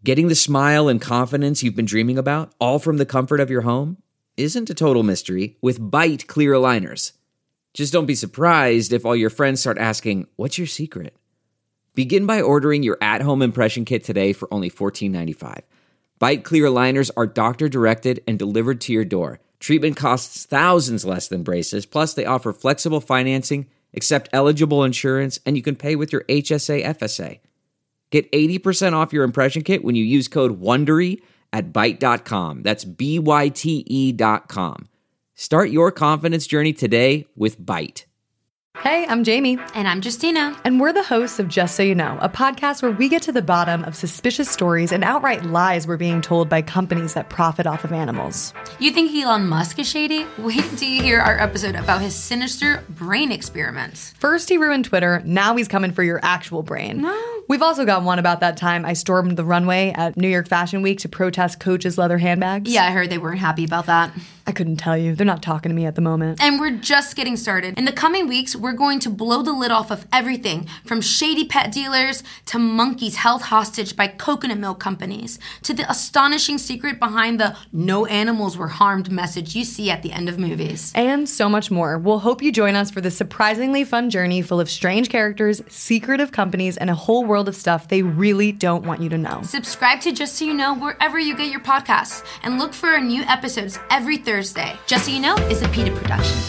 Getting the smile and confidence you've been dreaming about, all from the comfort of your home, isn't a total mystery with Byte clear aligners. Just don't be surprised if all your friends start asking, "What's your secret?" Begin by ordering your at-home impression kit today for only $14.95. Byte clear aligners are doctor-directed and delivered to your door. Treatment costs thousands less than braces, plus they offer flexible financing, accept eligible insurance, and you can pay with your HSA FSA. Get 80% off your impression kit when you use code WONDERY at Byte.com. That's BYTE.com. Start your confidence journey today with Byte. Hey, I'm Jamie. And I'm Justina. And we're the hosts of Just So You Know, a podcast where we get to the bottom of suspicious stories and outright lies we're being told by companies that profit off of animals. You think Elon Musk is shady? Wait till you hear our episode about his sinister brain experiments. First he ruined Twitter, now he's coming for your actual brain. No. We've also got one about that time I stormed the runway at New York Fashion Week to protest Coach's leather handbags. Yeah, I heard they weren't happy about that. I couldn't tell you. They're not talking to me at the moment. And we're just getting started. In the coming weeks, we're going to blow the lid off of everything from shady pet dealers to monkeys held hostage by coconut milk companies to the astonishing secret behind the "no animals were harmed" message you see at the end of movies. And so much more. We'll hope you join us for this surprisingly fun journey full of strange characters, secretive companies, and a whole world of stuff they really don't want you to know. Subscribe to Just So You Know wherever you get your podcasts and look for our new episodes every Thursday. Just So You Know is a PETA production.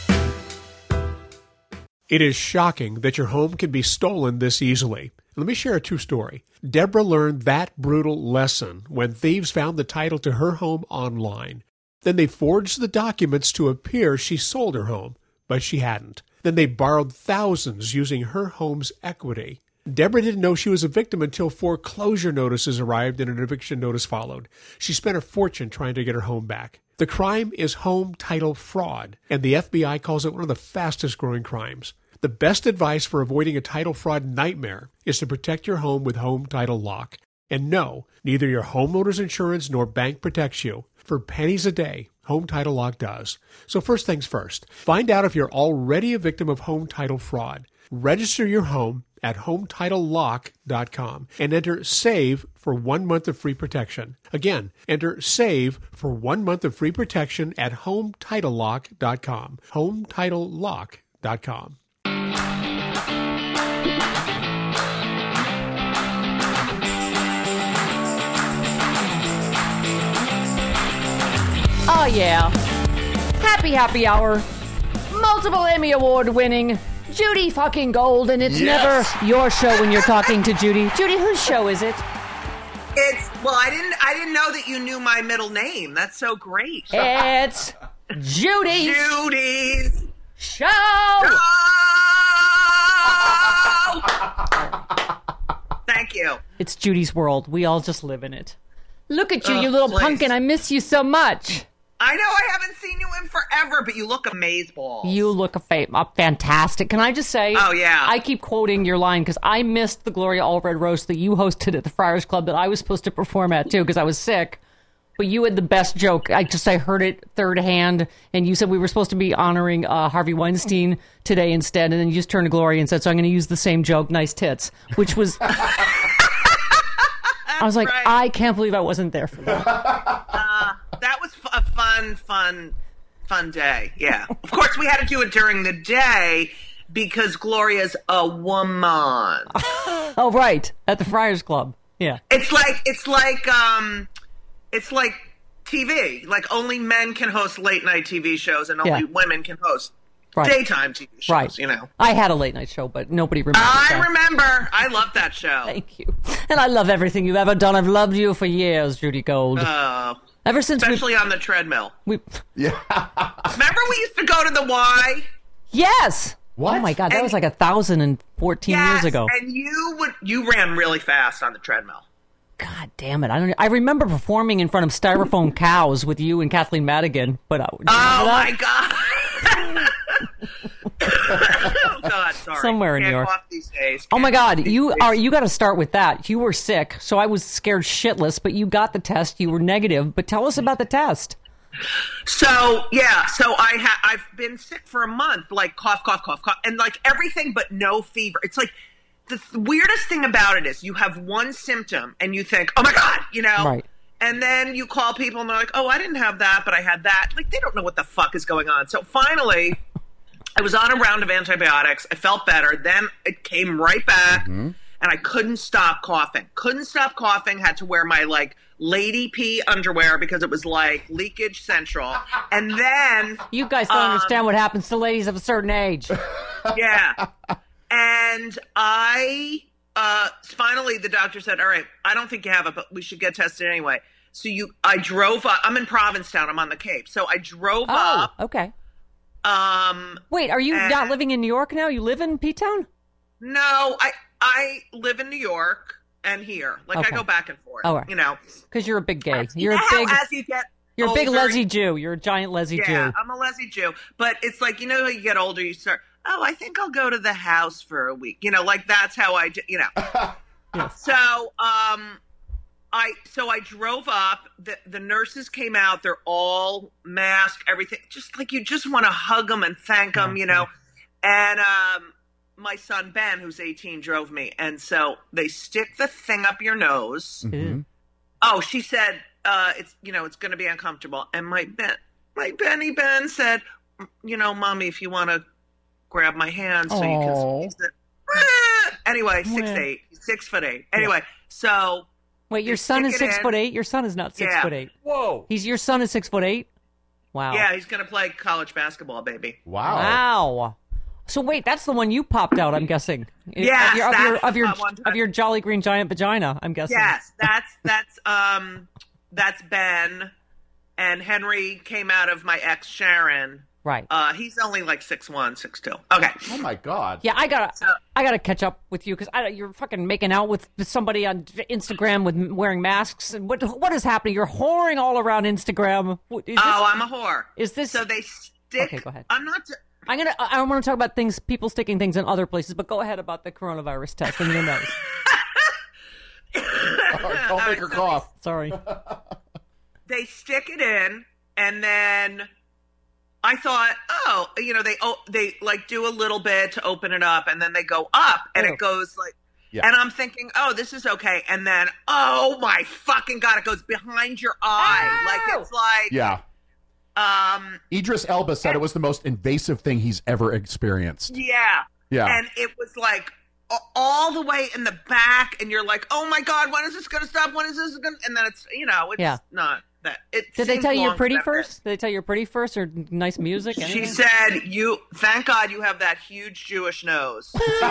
It is shocking that your home can be stolen this easily. Let me share a true story. Deborah learned that brutal lesson when thieves found the title to her home online. Then they forged the documents to appear she sold her home, but she hadn't. Then they borrowed thousands using her home's equity. Deborah didn't know she was a victim until foreclosure notices arrived and an eviction notice followed. She spent a fortune trying to get her home back. The crime is home title fraud, and the FBI calls it one of the fastest growing crimes. The best advice for avoiding a title fraud nightmare is to protect your home with Home Title Lock. And no, neither your homeowner's insurance nor bank protects you. For pennies a day, Home Title Lock does. So first things first, find out if you're already a victim of home title fraud. Register your home at HometitleLock.com and enter SAVE for 1 month of free protection. Again, enter SAVE for 1 month of free protection at HometitleLock.com. HometitleLock.com. Oh yeah. Happy hour. Multiple Emmy Award winning Judy fucking Gold, and it's never your show when you're talking to Judy. Judy, whose show is it? I didn't know that you knew my middle name. That's so great. It's Judy's show. Thank you. It's Judy's world. We all just live in it. Look at you, you little please. pumpkin. I miss you so much. I know I haven't seen you in forever, but you look amazeballs. You look fantastic. Can I just say? Oh, yeah. I keep quoting your line because I missed the Gloria Allred roast that you hosted at the Friars Club that I was supposed to perform at, too, because I was sick. But you had the best joke. I heard it third hand, and you said we were supposed to be honoring Harvey Weinstein today instead, and then you just turned to Gloria and said, so I'm going to use the same joke, nice tits, which was... I was like, right. I can't believe I wasn't there for that. That was a fun day. Yeah. Of course, we had to do it during the day because Gloria's a woman. Oh, right. At the Friars Club. Yeah. It's like TV. Like only men can host late night TV shows and only women can host daytime TV shows, you know. I had a late night show, but nobody remembers that. I remember. I love that show. Thank you. And I love everything you've ever done. I've loved you for years, Judy Gold. Ever since especially on the treadmill. Yeah. Remember we used to go to the Y? Yes. What? Oh my God, that was like 1,014 years ago. And you ran really fast on the treadmill. God damn it! I remember performing in front of styrofoam cows with you and Kathleen Madigan, but my God. Oh God, sorry. Somewhere in New York. These days. Oh my God, you got to start with that. You were sick, so I was scared shitless, but you got the test. You were negative, but tell us about the test. So I've been sick for a month, like cough, and like everything but no fever. It's like the weirdest thing about it is you have one symptom and you think, oh my God, Right. And then you call people and they're like, oh, I didn't have that, but I had that. Like, they don't know what the fuck is going on. So finally, I was on a round of antibiotics. I felt better. Then it came right back, and I couldn't stop coughing. Had to wear my, like, lady pee underwear because it was, like, leakage central. And then... You guys don't understand what happens to ladies of a certain age. Yeah. And I... finally, the doctor said, all right, I don't think you have it, but we should get tested anyway. So I drove up. I'm in Provincetown. I'm on the Cape. So I drove up. Okay. Wait, are you not living in New York now? You live in P-Town? No, I live in New York and here. Like, Okay. I go back and forth, All right. Because you're a big gay. You're a big lesy Jew. You're a giant lesy Jew. Yeah, I'm a lesy Jew. But it's like, how you get older, you start, oh, I think I'll go to the house for a week. Like, that's how I do, Yes. So, I drove up. The nurses came out. They're all masked, everything. Just like you just want to hug them and thank them, And my son Ben, who's 18, drove me. And so they stick the thing up your nose. Mm-hmm. Oh, she said it's going to be uncomfortable. And my Benny Ben said, Mommy, if you want to grab my hand so you can. He said, anyway, 6'8", 6'8". Anyway, so. Wait, your son is 6'8"? Your son is not 6'8". Whoa. Your son is 6'8"? Wow. Yeah, he's going to play college basketball, baby. Wow. So wait, that's the one you popped out, I'm guessing. Yes, of your Jolly Green Giant vagina, I'm guessing. Yes, that's Ben, and Henry came out of my ex Sharon. Right. He's only like 6'1", 6'2". Okay. Oh my God. Yeah, I gotta catch up with you because you're fucking making out with somebody on Instagram with wearing masks. And what is happening? You're whoring all around Instagram. I'm a whore. Is this? So they stick. Okay, go ahead. I'm not. I want to talk about people sticking things in other places, but go ahead about the coronavirus test in your nose. Don't make her cough. Sorry. They stick it in, and then I thought, they like do a little bit to open it up, and then they go up, and it goes like, and I'm thinking, oh, this is okay, and then, oh my fucking God, it goes behind your eye, like it's like, yeah. Idris Elba said it was the most invasive thing he's ever experienced. Yeah. And it was like all the way in the back, and you're like, oh my God, when is this going to stop? When is this going to... And then it's, it's not that. Did they tell you you're pretty first? Did they tell you you're pretty first or nice music? Anything? She said, thank God you have that huge Jewish nose.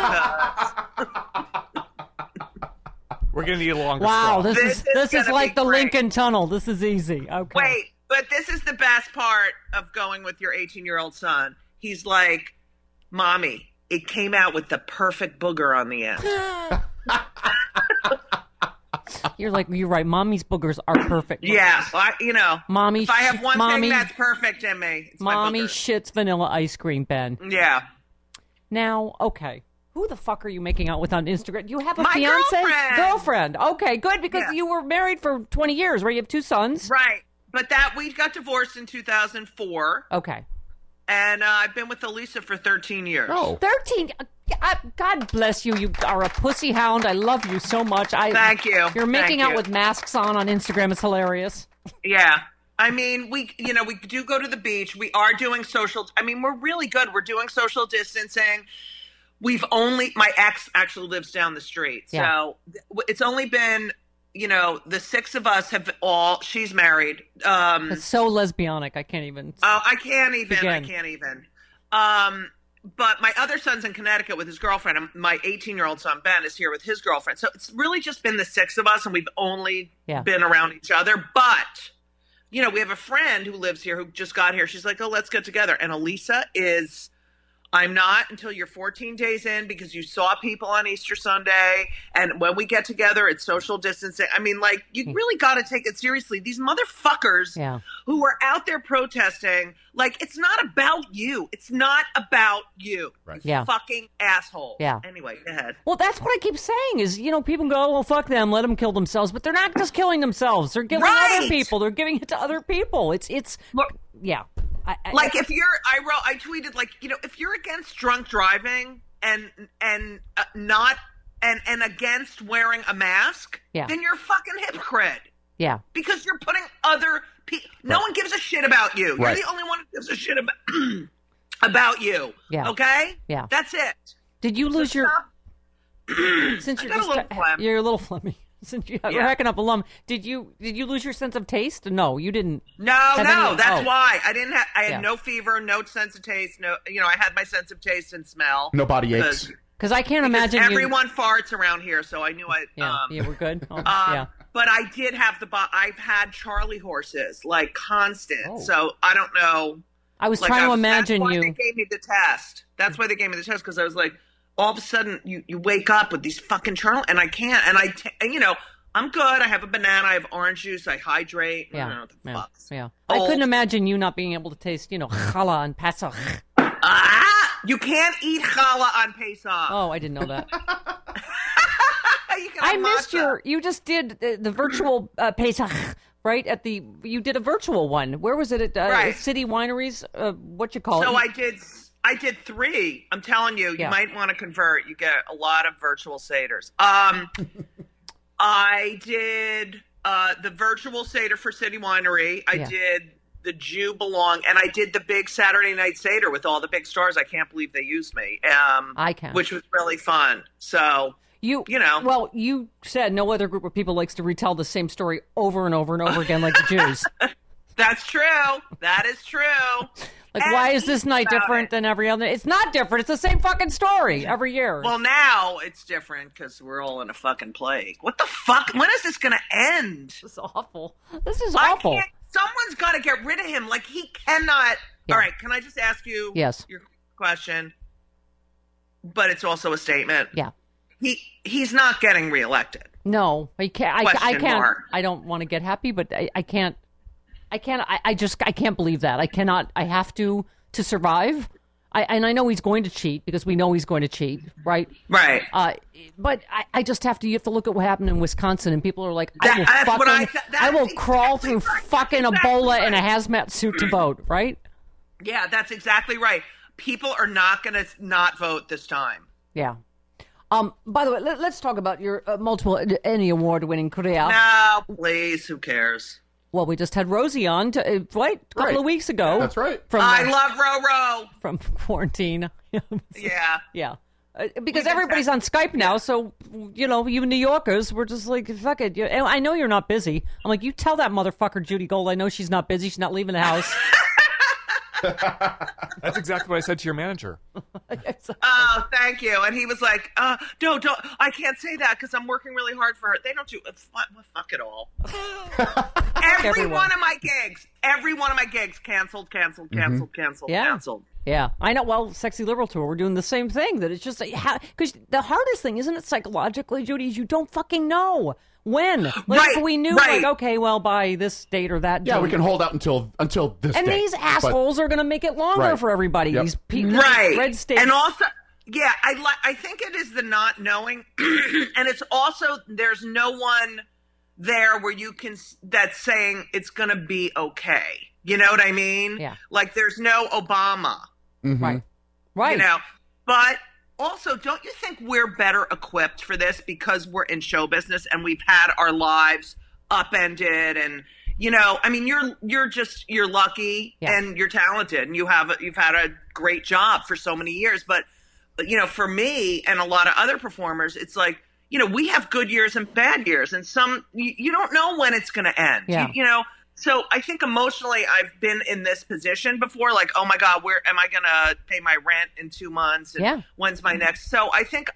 We're going to need a longer Wow, straw. this is like the great. Lincoln Tunnel. This is easy. Okay. Wait, but this is the best part of going with your 18-year-old son. He's like, Mommy, it came out with the perfect booger on the end. You're right. Mommy's boogers are perfect. Boogers. Yeah, Mommy. If I have one thing that's perfect in me, it's Mommy my shits vanilla ice cream, Ben. Yeah. Now, okay. Who the fuck are you making out with on Instagram? You have a my fiance? Girlfriend. Okay, good, because you were married for 20 years, right? You have 2 sons. Right. But we got divorced in 2004. Okay. And I've been with Elisa for 13 years. Oh. 13? God bless you. You are a pussy hound. I love you so much. Thank you. You're making out with masks on Instagram. It's hilarious. Yeah. I mean, we do go to the beach. We are doing we're really good. We're doing social distancing. My ex actually lives down the street. Yeah. So it's only been, the 6 of us she's married. It's so lesbianic. I can't even. Oh, I can't even. But my other son's in Connecticut with his girlfriend, and my 18-year-old son, Ben, is here with his girlfriend. So it's really just been the 6 of us, and we've only been around each other. But, we have a friend who lives here who just got here. She's like, oh, let's get together. And Elisa is... I'm not until you're 14 days in because you saw people on Easter Sunday. And when we get together, it's social distancing. I mean, you really got to take it seriously. These motherfuckers who are out there protesting, it's not about you. It's not about you. Right. You fucking asshole. Yeah. Anyway, go ahead. Well, that's what I keep saying is, people go, well, fuck them, let them kill themselves. But they're not just killing themselves. They're killing other people. They're giving it to other people. Yeah. I tweeted if you're against drunk driving and not and against wearing a mask, then you're a fucking hypocrite. Yeah. Because you're putting other people. No one gives a shit about you. You're the only one who gives a shit about you. Yeah. Okay? Yeah. That's it. Did you lose your... Since you're a little phlegmy. Since you're hacking up a lung, did you lose your sense of taste? No, you didn't. No, that's why I didn't have. I had no fever, no sense of taste. No, I had my sense of taste and smell. No body aches. Because I can't imagine everyone farts around here, so I knew I. Yeah, we're good. But I did have I've had Charlie horses like constant, so I don't know. I was trying to imagine that's why you. They gave me the test. That's why they gave me the test, because I was like, all of a sudden you wake up with these fucking Charlie, and I can't, and I'm good. I have a banana, I have orange juice, I hydrate. I don't know what the fuck. Yeah. I couldn't imagine you not being able to taste, challah and Pesach. You can't eat challah on Pesach. Oh, I didn't know that. I missed you just did the virtual Pesach, right? You did a virtual one. Where was it at City Wineries? What you call it? So I did 3. I'm telling you, you might want to convert. You get a lot of virtual Seders. I did the virtual Seder for City Winery. I did the Jew Belong, and I did the big Saturday Night Seder with all the big stars. I can't believe they used me. I can. Which was really fun. So, Well, you said no other group of people likes to retell the same story over and over and over again like the Jews. That's true. That is true. Like, why is this night different than every other? It's not different. It's the same fucking story every year. Well, now it's different because we're all in a fucking plague. What the fuck? When is this going to end? This is awful. This is awful. Someone's got to get rid of him. Like, he cannot. Yeah. All right, can I just ask you your question? But it's also a statement. Yeah. He's not getting reelected. No, he can't. I can't. Mark. I don't want to get happy, but I can't. I can't believe that. I cannot. I have to survive. And I know he's going to cheat because we know he's going to cheat, right? Right. But I just have to. You have to look at what happened in Wisconsin, and people are like, I will crawl through fucking Ebola in a hazmat suit to vote, right? Yeah, that's exactly right. People are not going to not vote this time. Yeah. By the way, let's talk about your multiple Emmy award-winning career. No, please. Who cares? Well, we just had Rosie on, a couple of weeks ago. That's right. I love Roro. From quarantine. Yeah. Yeah. Because everybody's on Skype now, so, you New Yorkers, we're just like, fuck it. I know you're not busy. I'm like, you tell that motherfucker Judy Gold, I know she's not busy. She's not leaving the house. That's exactly what I said to your manager. Oh, thank you. And he was like, don't, I can't say that because I'm working really hard for her. They don't do it. Fuck it all. Every one of my gigs canceled. Yeah, I know. Well, Sexy Liberal Tour, we're doing the same thing. That it's just because the hardest thing, isn't it, psychologically, Judy, is you don't fucking know when. Like, if we knew, like, okay, well, by this date or that date. Yeah, we can hold out until this and date. These assholes are going to make it longer for everybody. Yep. These people, red states. And also, yeah, I think it is the not knowing, and it's also there's no one there where you can that's saying it's going to be okay. You know what I mean? Yeah. Like there's no Obama. Mm-hmm. Right. But also, don't you think we're better equipped for this because we're in show business and we've had our lives upended and I mean, you're lucky and you're talented and you've had a great job for so many years. But, for me and a lot of other performers, it's like, we have good years and bad years and you don't know when it's going to end, So I think emotionally I've been in this position before, like, oh my God, where am I going to pay my rent in 2 months? And when's my next? So I think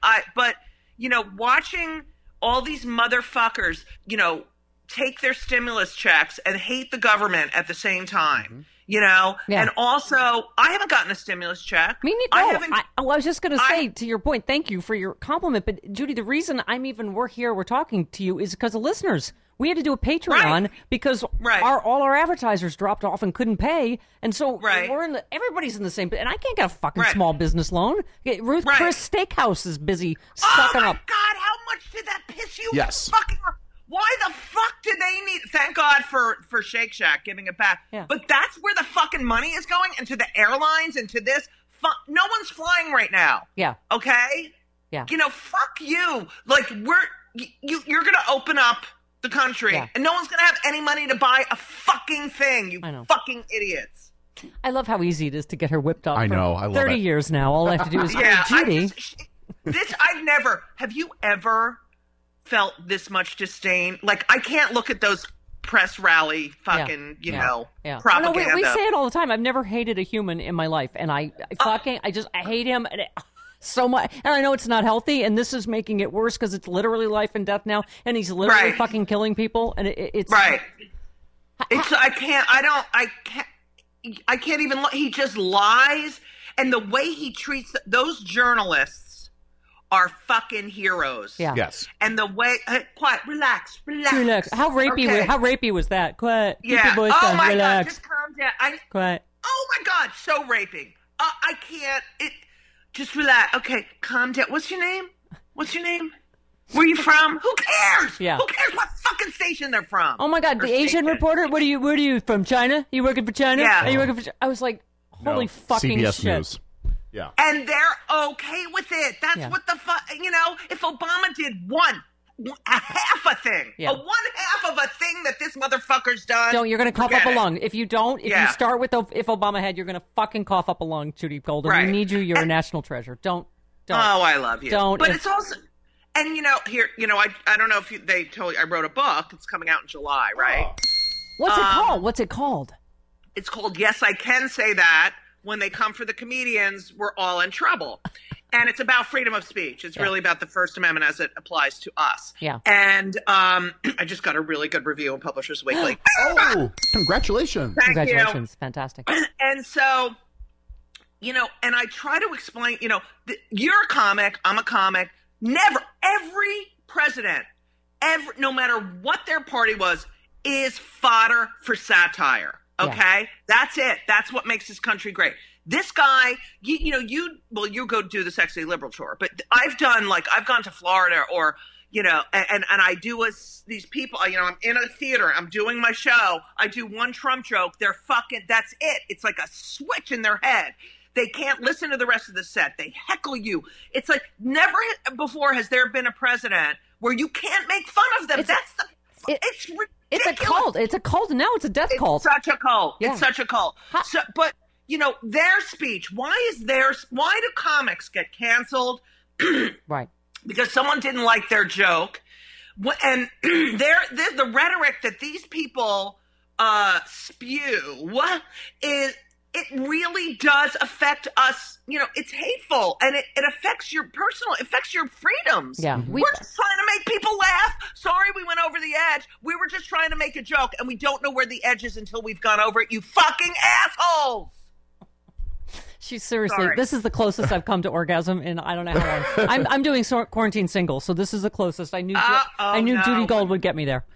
watching all these motherfuckers, take their stimulus checks and hate the government at the same time, and also I haven't gotten a stimulus check. Me neither. I was just going to say, to your point, thank you for your compliment. But Judy, the reason we're talking to you is because of listeners. We had to do a Patreon because all our advertisers dropped off and couldn't pay, and so everybody's in the same. And I can't get a fucking small business loan. Ruth Chris Steakhouse is busy sucking up. Oh my God, how much did that piss you? Yes. Why the fuck did they need? Thank God for Shake Shack giving it back. Yeah. But that's where the fucking money is going, and to the airlines and to this. No one's flying right now. Yeah. Okay. Yeah. Fuck you. Like, you're going to open up the country, and no one's going to have any money to buy a fucking thing, you fucking idiots. I love how easy it is to get her whipped up. I know. I love 30 it. years now. All I have to do is Judy. Have you ever felt this much disdain? Like, I can't look at those press rally fucking, propaganda. No, we say it all the time. I've never hated a human in my life, and I hate him so much. And I know it's not healthy, and this is making it worse because it's literally life and death now, and he's literally fucking killing people, and it's right. I can't even look. He just lies, and the way he treats those journalists are fucking heroes. Yeah. Yes. And the way, quiet, relax. How rapey was that? Quiet. Yeah. Keep your voice down. My relax. God, just calm down. Quiet. Oh my God, so raping. I can't. Just relax. Okay, calm down. What's your name? Where are you from? Who cares? Yeah. Who cares what fucking station they're from? Oh my God, the Asian reporter. Where are you from? China? You working for China? Yeah. Are you working for? I was like, holy fucking CBS shit. News. Yeah. And they're okay with it. That's what the fuck, if Obama did a half a thing, a one half of a thing that this motherfucker's done. You're going to cough up a lung. If you start with if Obama had, you're going to fucking cough up a lung, Judy Golden. Right. We need you. You're a national treasure. Don't. Oh, I love you. Don't. But it's also, and I don't know if they told you, I wrote a book. It's coming out in July, right? What's it called? What's it called? It's called Yes, I Can Say That. When they come for the comedians, we're all in trouble. And it's about freedom of speech. It's really about the First Amendment as it applies to us. Yeah. And I just got a really good review in Publishers Weekly. Oh, congratulations. Thank you. Fantastic. And so, and I try to explain, you're a comic, I'm a comic. Every president, no matter what their party was, is fodder for satire. Okay, that's it. That's what makes this country great. This guy, you go do the Sexy Liberal tour, but I've gone to Florida or, and I do these people, I'm in a theater, I'm doing my show. I do one Trump joke. They're fucking, that's it. It's like a switch in their head. They can't listen to the rest of the set. They heckle you. It's like never before has there been a president where you can't make fun of them. It's ridiculous. It's a cult. It's a cult. Now it's a death cult. It's such a cult. Yeah. It's such a cult. But their speech. Why do comics get canceled? Right. Because someone didn't like their joke, and the rhetoric that these people spew it really does affect us. It's hateful, and it affects your freedoms. Yeah. We're just trying to make people laugh. Sorry we went over the edge. We were just trying to make a joke, and we don't know where the edge is until we've gone over it, you fucking assholes. She's seriously, this is the closest I've come to orgasm in I don't know how long. I'm doing quarantine single, so this is the closest. I knew Judy Gold would get me there.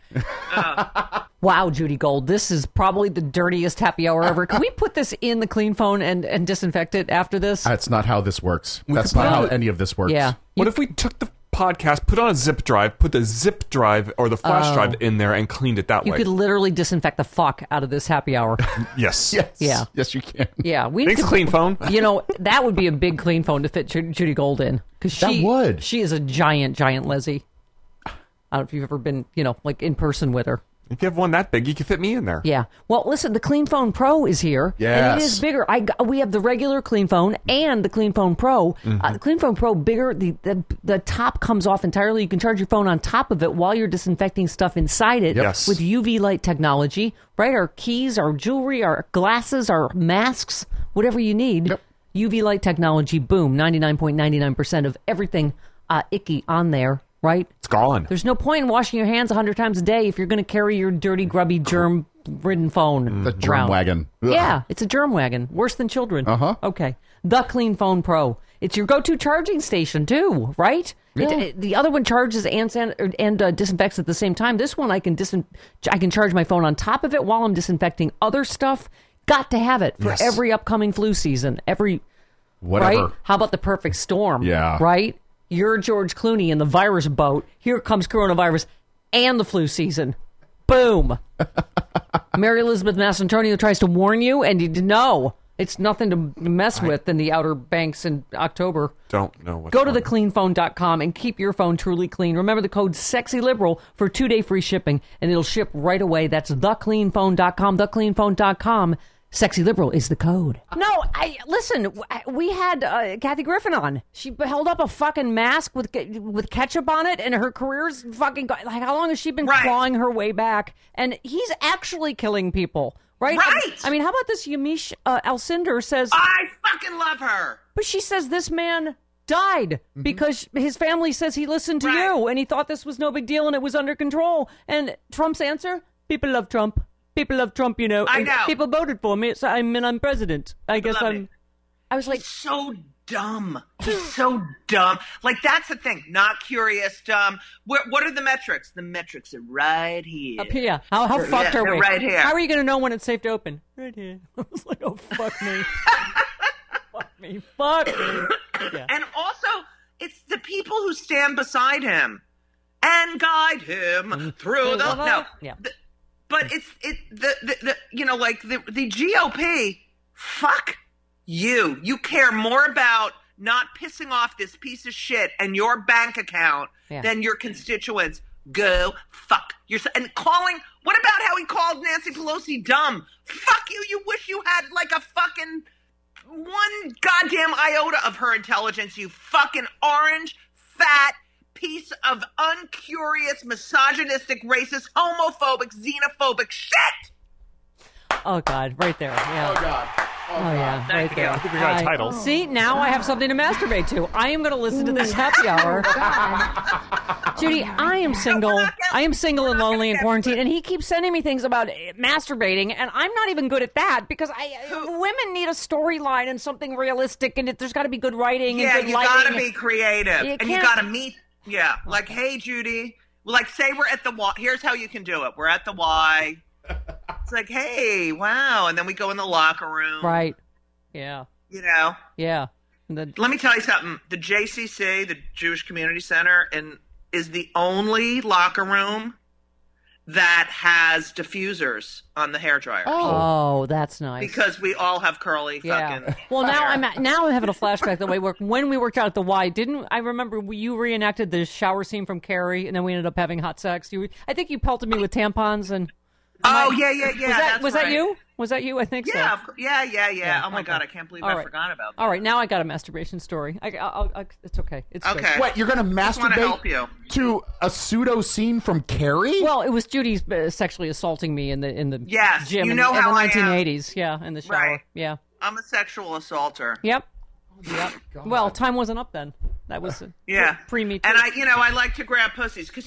Wow, Judy Gold, this is probably the dirtiest happy hour ever. Can we put this in the clean phone and disinfect it after this? That's not how this works. That's not how any of this works. Yeah. What if we took the podcast, put on a zip drive, put the zip drive or the flash drive in there and cleaned it that way? You could literally disinfect the fuck out of this happy hour. Yes. Yeah. Yes, you can. Yeah. Thanks, clean phone. That would be a big clean phone to fit Judy Gold in. She is a giant Leslie. I don't know if you've ever been, in person with her. If you have one that big, you can fit me in there. Yeah. Well, listen, the Clean Phone Pro is here. Yes. And it is bigger. We have the regular Clean Phone and the Clean Phone Pro. The Clean Phone Pro, bigger. The top comes off entirely. You can charge your phone on top of it while you're disinfecting stuff inside it with UV light technology. Right? Our keys, our jewelry, our glasses, our masks, whatever you need. Yep. UV light technology, boom, 99.99% of everything icky on there. Right? It's gone. There's no point in washing your hands 100 times a day if you're going to carry your dirty, grubby, germ-ridden phone The germ around. wagon. Ugh. Yeah, it's a germ wagon. Worse than children. Uh-huh. Okay. The Clean Phone Pro. It's your go-to charging station, too, right? Yeah. The other one charges and disinfects at the same time. This one, I can charge my phone on top of it while I'm disinfecting other stuff. Got to have it for every upcoming flu season. Whatever. Right? How about the perfect storm? Yeah. Right? You're George Clooney in the virus boat. Here comes coronavirus and the flu season. Boom. Mary Elizabeth Mastrantonio tries to warn you, and you know It's nothing to mess with in the Outer Banks in October. Don't know what. Go to thecleanphone.com and keep your phone truly clean. Remember the code SEXYLIBERAL for 2-day free shipping, and it'll ship right away. That's thecleanphone.com, thecleanphone.com. Sexy Liberal is the code. No, listen, we had Kathy Griffin on. She held up a fucking mask with ketchup on it, and her career's fucking... Like, how long has she been clawing her way back? And he's actually killing people. Right? I mean, how about this? Yamiche Alcindor says... I fucking love her. But she says this man died because his family says he listened to you and he thought this was no big deal and it was under control. And Trump's answer? People love Trump. People love Trump, you know. I know. People voted for me, so I'm president. I guess I'm... I was like... He's so dumb. He's so dumb. Like, that's the thing. Not curious, dumb. What are the metrics? The metrics are right here. Up here. How fucked are we? Right here. How are you going to know when it's safe to open? Right here. I was like, oh, fuck me. Fuck me. Yeah. And also, it's the people who stand beside him and guide him through the... No. Yeah. But the you know, like the GOP, fuck you. You care more about not pissing off this piece of shit and your bank account than your constituents. Go fuck yourself. And calling, what about how he called Nancy Pelosi dumb? Fuck you. You wish you had like a fucking one goddamn iota of her intelligence, you fucking orange, fat piece of uncurious, misogynistic, racist, homophobic, xenophobic shit. Oh, God, right there. Yeah. Oh, God. Oh, yeah, right there. I think we got a title. See, now I have something to masturbate to. I am going to listen to this happy hour. Judy, I am single. I am single and lonely in quarantine, and he keeps sending me things about masturbating, and I'm not even good at that because women need a storyline and something realistic, and there's got to be good writing and good lighting. Yeah, you got to be creative, and you got to meet. Yeah, like, hey, Judy. Like, say we're at the Y. Here's how you can do it. We're at the Y. It's like, hey, wow. And then we go in the locker room. Right. Yeah. You know? Yeah. Let me tell you something. The JCC, the Jewish Community Center, is the only locker room that has diffusers on the hairdryer. Oh, that's nice. Because we all have curly fucking Well, now hair. I'm having a flashback the way when we worked out at the Y. Didn't I remember you reenacted the shower scene from Carrie, and then we ended up having hot sex? I think you pelted me with tampons and... Yeah. Was that you? Was that you? I think so. Yeah. Oh my God, I can't believe I forgot about that. All right, now I got a masturbation story. It's okay. It's okay. Good. What, you're going to masturbate help you. to a pseudo scene from Carrie? Well, it was Judy's sexually assaulting me in the gym you know in how the I 1980s. Yeah, in the shower. Right. Yeah. I'm a sexual assaulter. Yep. Well, time wasn't up then. That was pre-me too. And I like to grab pussies because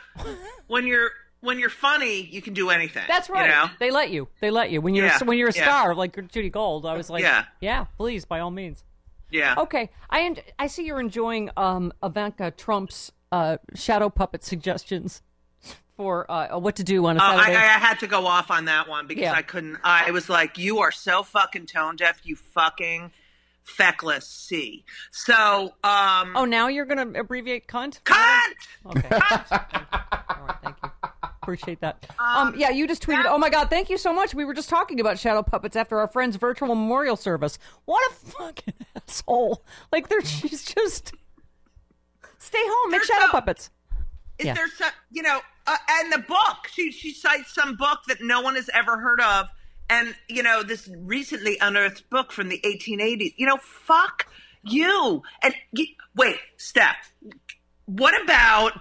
when you're funny, you can do anything. That's right. You know? They let you. When you're a star like Judy Gold, I was like, yeah, please, by all means. Yeah. Okay. I see you're enjoying Ivanka Trump's shadow puppet suggestions for what to do on a Saturday. I had to go off on that one because I couldn't. I was like, you are so fucking tone deaf, you fucking feckless C. So, now you're gonna abbreviate cunt? Cunt! Okay. Cunt! All right, thank you. Appreciate that. You just tweeted, oh my God, thank you so much. We were just talking about shadow puppets after our friend's virtual memorial service. What a fucking asshole. Like, she's just... Stay home, make shadow puppets. Is there some, and the book, she cites some book that no one has ever heard of. And, this recently unearthed book from the 1880s. Fuck you. And wait, Steph, what about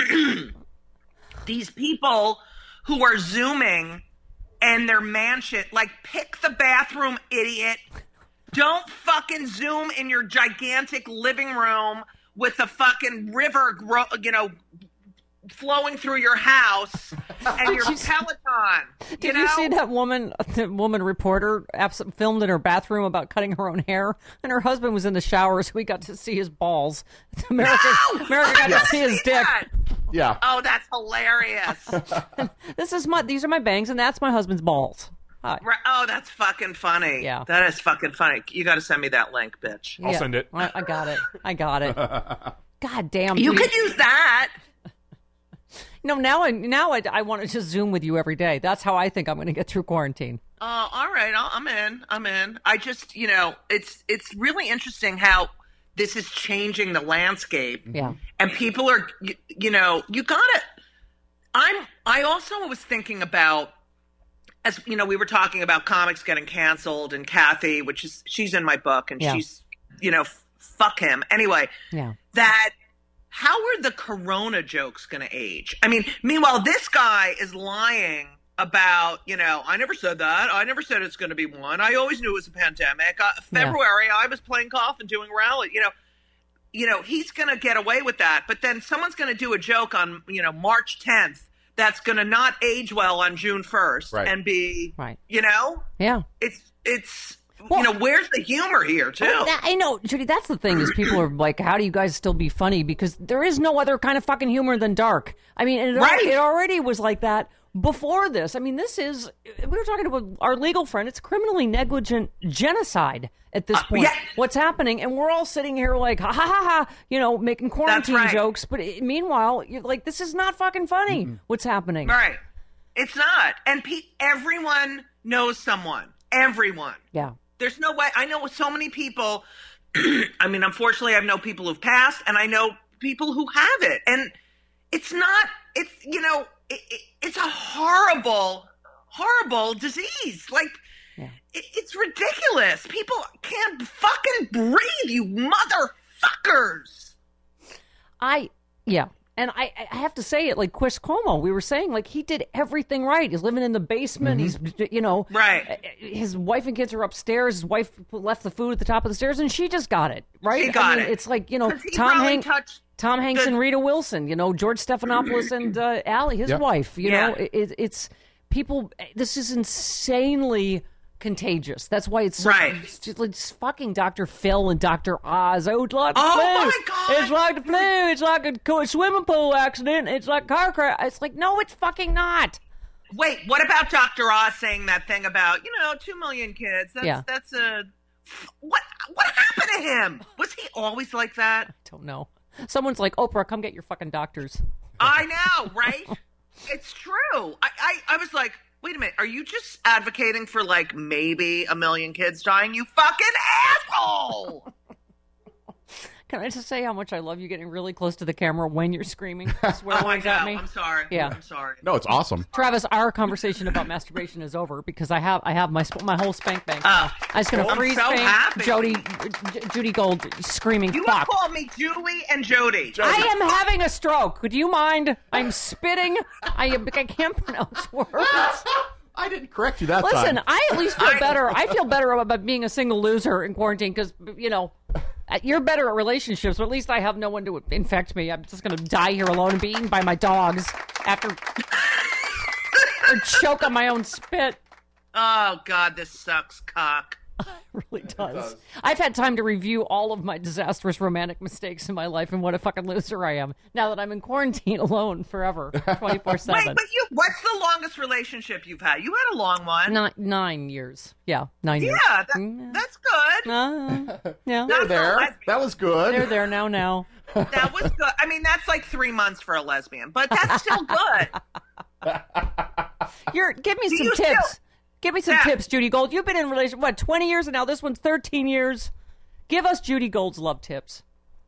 these people who are Zooming and their mansion? Like, pick the bathroom, idiot. Don't fucking Zoom in your gigantic living room with a fucking river, flowing through your house and your Peloton. Did you see that woman reporter filmed in her bathroom about cutting her own hair? And her husband was in the shower, so we got to see his balls. America got to see his dick. Yeah. Oh, that's hilarious. These are my bangs, and that's my husband's balls. Hi. Oh, that's fucking funny. Yeah. That is fucking funny. You got to send me that link, bitch. I'll send it. I got it. God damn. You could use that. No, now I want to just Zoom with you every day. That's how I think I'm going to get through quarantine. All right, I'm in. I just, it's really interesting how this is changing the landscape. Yeah. And people are, you gotta. I also was thinking about, as we were talking about comics getting canceled, and Kathy, she's in my book, and she's, fuck him. Anyway, that how are the Corona jokes going to age? I mean, meanwhile, this guy is lying about, I never said that. I never said it's going to be one. I always knew it was a pandemic. February, I was playing golf and doing rally. He's going to get away with that. But then someone's going to do a joke on, March 10th that's going to not age well on June 1st and be, Yeah. It's where's the humor here, too? I know, Judy, that's the thing is people are like, how do you guys still be funny? Because there is no other kind of fucking humor than dark. I mean, it already was like that before this. I mean, we were talking about our legal friend. It's criminally negligent genocide at this point. Yeah. What's happening? And we're all sitting here like, ha, ha, ha, ha, making quarantine jokes. But meanwhile, you're like, this is not fucking funny. Mm-hmm. What's happening? Right. It's not. And everyone knows someone. Everyone. Yeah. There's no way. I know so many people. I mean, unfortunately, I know people who've passed, and I know people who have it. And it's not, it's a horrible, horrible disease. Like, it's ridiculous. People can't fucking breathe, you motherfuckers. And I have to say it, like Chris Cuomo, we were saying, like, he did everything right. He's living in the basement. Mm-hmm. He's, right. His wife and kids are upstairs. His wife left the food at the top of the stairs, and she just got it, right? She got it. It's like, Tom Hanks and Rita Wilson, George Stephanopoulos and Allie, his wife, it's people, this is insanely contagious. That's why it's so it's fucking Dr. Phil and Dr. Oz. Oh, it's like the flu. My God. It's like the flu. It's like a swimming pool accident. It's like a car crash. It's like, no, it's fucking not. Wait, what about Dr. Oz saying that thing about, 2 million kids? That's a... What happened to him? Was he always like that? I don't know. Someone's like, Oprah, come get your fucking doctors. I know, right? It's true. I was like, wait a minute, are you just advocating for, like, maybe 1 million kids dying, you fucking asshole? Can I just say how much I love you getting really close to the camera when you're screaming? Swear words at me. I'm sorry. Yeah. I'm sorry. No, it's awesome. Travis, our conversation about masturbation is over because I have my whole spank bank. I'm just going to freeze spank Judy Gold screaming You fuck. call me Julie and Jody. I am having a stroke. Do you mind? I'm spitting. I can't pronounce words. I didn't correct you that time. Listen, I at least feel better. I feel better about being a single loser in quarantine because, you're better at relationships, but at least I have no one to infect me. I'm just going to die here alone and be eaten by my dogs after or choke on my own spit. Oh, God, this sucks, cock. It really does. I've had time to review all of my disastrous romantic mistakes in my life and what a fucking loser I am now that I'm in quarantine alone forever, 24/7. Wait, but what's the longest relationship you've had? You had a long one. 9 years. Yeah, 9 years. Yeah, that's good. Yeah. They're there. That was good. They're there now. That was good. I mean, that's like 3 months for a lesbian, but that's still good. Give me some tips. Give me some tips, Judy Gold. You've been in a relationship, 20 years, and now this one's 13 years. Give us Judy Gold's love tips.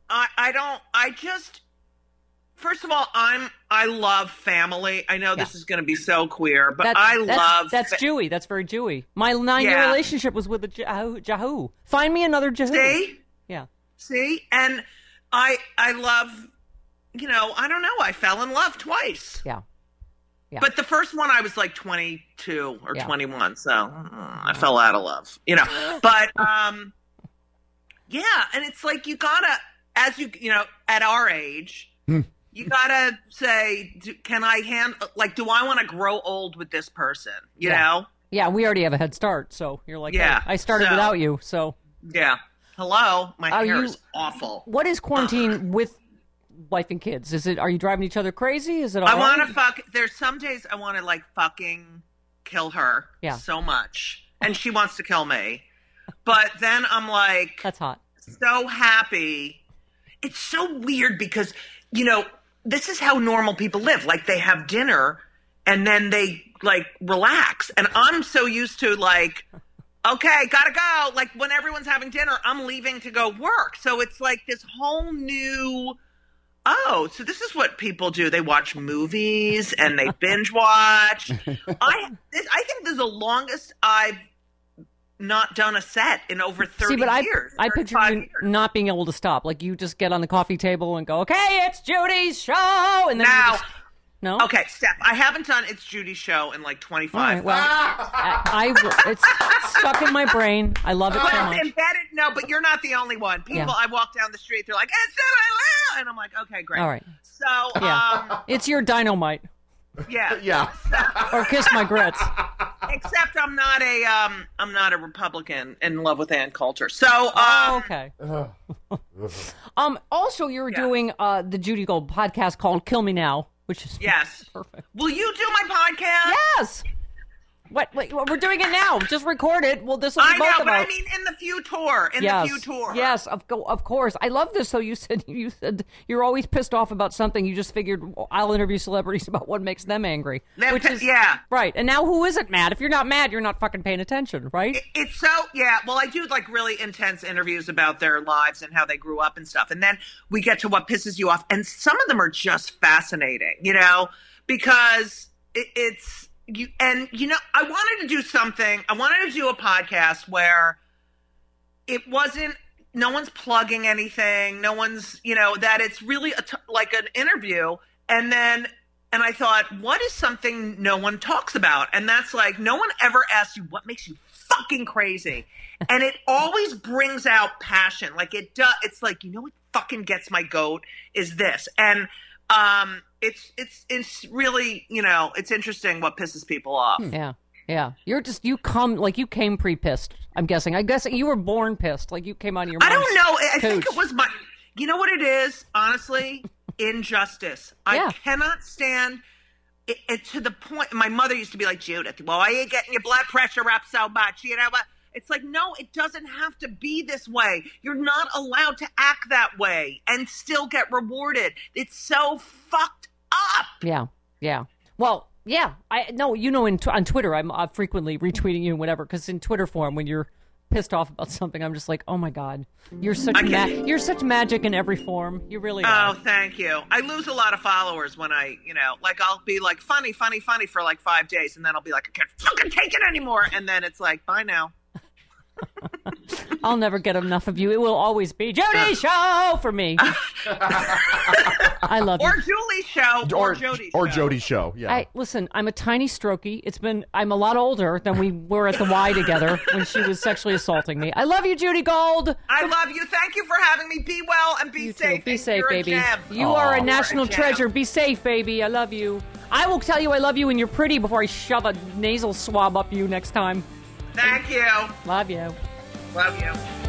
First of all, I love family. I know this is going to be so queer, but That's Jewy. That's very Jewy. My 9-year relationship was with a Yahoo. Find me another Yahoo. See? Yeah. See? And I love, I don't know. I fell in love twice. Yeah. Yeah. But the first one I was like 22 or 21, so I fell out of love, But and it's like you gotta, as at our age, you gotta say, can I do I want to grow old with this person? You know? Yeah, we already have a head start, so you're like, hey, I started without you, so yeah. Hello, my hair is awful. What is quarantine with wife and kids? Are you driving each other crazy? Is it all I want to fuck. There's some days I want to like fucking kill her so much. And she wants to kill me. But then I'm like, that's hot. So happy. It's so weird because, this is how normal people live. Like, they have dinner and then they like relax. And I'm so used to like, okay, gotta go. Like, when everyone's having dinner, I'm leaving to go work. So it's like this whole new, oh, so this is what people do. They watch movies and they binge watch. I think this is the longest I've not done a set in over 30 years. I picture you not being able to stop. Like, you just get on the coffee table and go, okay, it's Judy's show. And then no? Okay, Steph, I haven't done It's Judy's show in like 25. Right, well, it's stuck in my brain. I love it so much. It's embedded. No, but you're not the only one. People, I walk down the street, they're like, it's Judy, and I'm like, okay, great. All right. So, it's your dynamite. Yeah. Yeah. Or kiss my grits. Except I'm not a Republican in love with Ann Coulter. So, okay. Also, you're doing the Judy Gold podcast called Kill Me Now, which is perfect. Will you do my podcast? Yes. What? Wait, we're doing it now. Just record it. Well, this will be both of us. I mean, in the future. Yes, of course. I love this. So you said you're always pissed off about something. You just figured, well, I'll interview celebrities about what makes them angry. Right. And now, who isn't mad? If you're not mad, you're not fucking paying attention, right? It's so Well, I do like really intense interviews about their lives and how they grew up and stuff, and then we get to what pisses you off, and some of them are just fascinating, because it's. I wanted to do something. I wanted to do a podcast where it wasn't, no one's plugging anything. No one's, that it's really like an interview. And I thought, what is something no one talks about? And that's like, no one ever asks you what makes you fucking crazy. And it always brings out passion. Like it does. It's like, what fucking gets my goat is this. And, it's really, it's interesting what pisses people off. Yeah. You came pre-pissed, I'm guessing. You were born pissed. Like you came out of your mom's I don't know. I couch. think it was you know what it is? Honestly, injustice. I cannot stand it to the point. My mother used to be like, Judith, well, why are you getting your blood pressure up so much? It's like, no, it doesn't have to be this way. You're not allowed to act that way and still get rewarded. It's so fucked up. Yeah. Well, yeah. I know, on Twitter, I'm frequently retweeting you and whatever, because in Twitter form, when you're pissed off about something, I'm just like, oh my God, you're such magic in every form. You really are. Oh, thank you. I lose a lot of followers when I'll be like funny for like 5 days, and then I'll be like, I can't fucking take it anymore. And then it's like, bye now. I'll never get enough of you. It will always be Judy Show for me. I love you. Or Julie's show. Or Jody's show. Or Jody's show. Yeah. Listen, I'm a tiny strokey. I'm a lot older than we were at the Y together when she was sexually assaulting me. I love you, Judy Gold. I love you. Thank you for having me. Be well and be safe. Too. Be safe, baby. You are a national treasure. Be safe, baby. I love you. I will tell you I love you and you're pretty before I shove a nasal swab up you next time. Thank you. Love you. Love you.